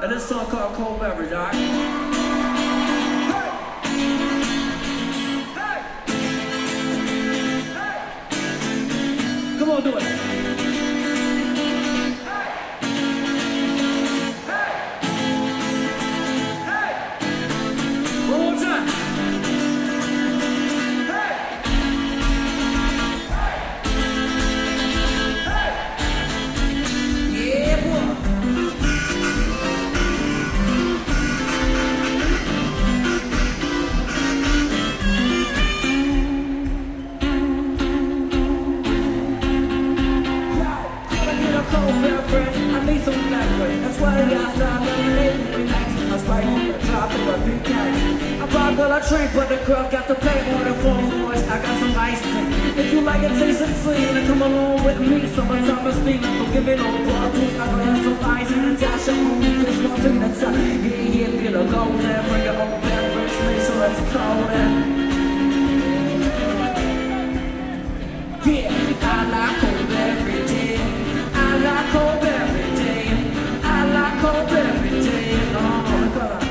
And this song called Cold Beverage, alright? Come on, do it. One more time. Yeah, boy. I need some leverage. That's why I outside lemonade and relax. I spike on the top of a big cat. I brought girl a drink, but the girl got to pay more than 4 for it. I got some ice cream. If you like it, taste and sweet, then come along with me. Summertime is steaming, don't give me no bottles. I gonna have some ice and Natasha on me. This one thing that's up. Yeah, feel a golden. Bring your own beverage, mate, so let's call it. Yeah, I like cold every day. I like cold every day. I like cold every day. Oh, God.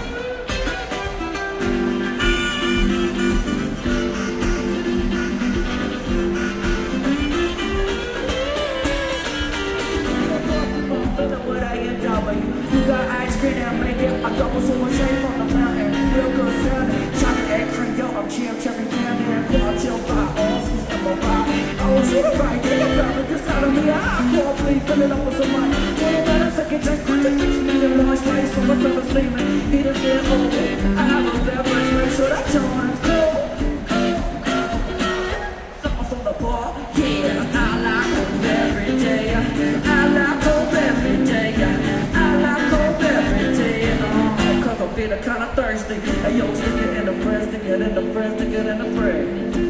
You got ice cream and make it. I double so much shame on the mountain. Real good sounding. Chocolate egg cream, yo, I'm chill, cherry candy, and quad chill by all seasons number 5. I was shooting right, take a beverage just out of me. I can't believe fill it up with some money. When I'm at a second drink, quick to fix me in large place. So much of a sleeping. He just get old. I have a beverage, make sure that joint's cold. Something from the bar, yeah. I like cold every day. I like cold every day. I like cold every day. Cause I'm feeling kinda thirsty. Hey yo, stick it in the press, stick it in the press, stick it in the press.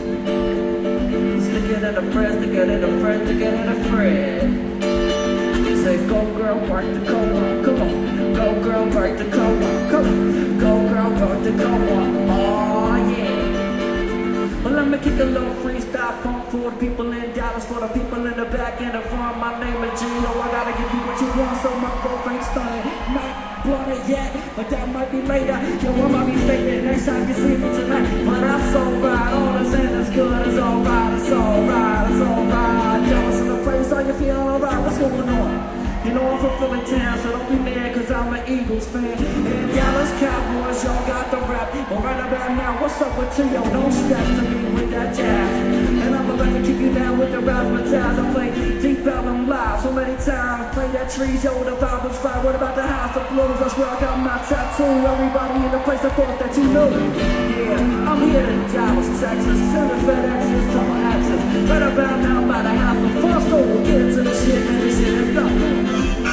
Stick it in the press, stick it in the press, stick it in the press. Say go girl, work the co-op, come on. Go girl, work the co-op, come on. Go girl, work the co-op, oh yeah. Well, let me kick a little freestyle funk for the people in Dallas, for the people in the back and the front. My name is Gino, I gotta give you what you want, so my growth ain't stunning. Not blown it yet, but that might be later. Yo, I might be faded next time you see me tonight. But that's alright, all that's in is good, it's alright, it's alright, it's alright. Dallas in the place, are you feeling alright? What's going on? You know I'm from Philly town, so don't be mad cause I'm an Eagles fan. And Dallas Cowboys, y'all got the rap. But right about now, what's up with T.O.? Don't step to me with that jazz. And I'm about to kick you down with the razzmatazz. I play Deep Ellum live so many times. Play that trees, yo, the vibe was right. What about the house of blues? That's where I got my tattoo. Everybody in the place I thought that you knew. Yeah, I'm here in Dallas, Texas. Send the FedExes to my access. Right about now, by the house of fun. So we'll get into the shit, and this shit is done.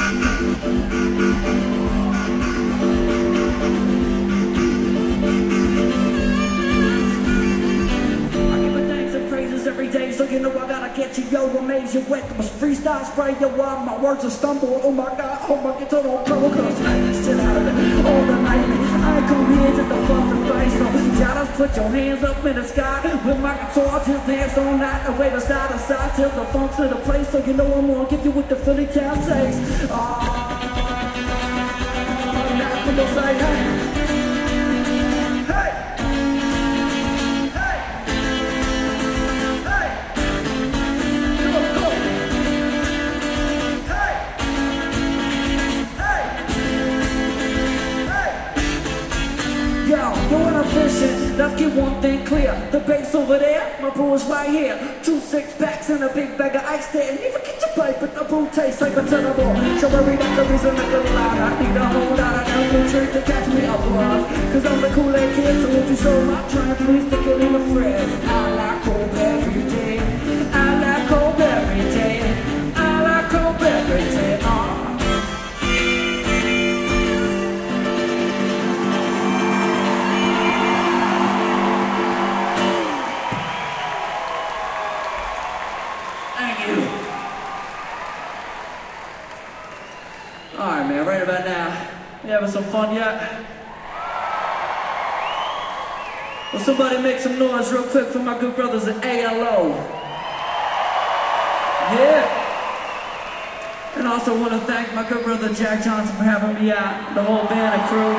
Every day, so you know I gotta get you, yo, amaze you wet. My freestyle spray, yo, my words are stumble. Oh my god, oh my guitar don't trouble, cause smack this shit out of it all the night. I come here just to fuss and fight, so just put your hands up in the sky. With my guitar, just dance all night, and wave side to side till the funk's to the place. So you know I'm gonna give you with the Philly town taste. Now I'm gonna say, hey. Let's get one thing clear. The bass over there, my brew is right here. 2 6-packs and a big bag of ice there. And even get your pipe, but the brew tastes like a terrible. So every night the reason I go loud. I need a whole lot of elbow drink to catch me up, cause I'm the Kool-Aid kid, so if you show my trying, please stick it in the fridge. I like cold every day. I like cold every day. I like cold every day. Alright man, right about now, you having some fun yet? Well, somebody make some noise real quick for my good brothers at ALO. Yeah. And also want to thank my good brother Jack Johnson for having me out, the whole band and crew.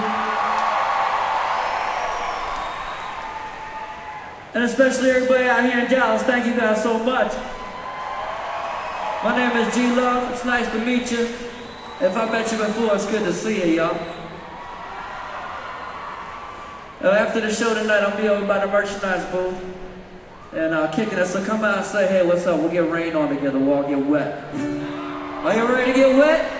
And especially everybody out here in Dallas, thank you guys so much. My name is G Love, it's nice to meet you. If I met you before, it's good to see you, y'all. After the show tonight, I'll be over by the merchandise booth and kicking it, so come out and say, hey, what's up? We'll get rained on together, we'll all get wet. Are you ready to get wet?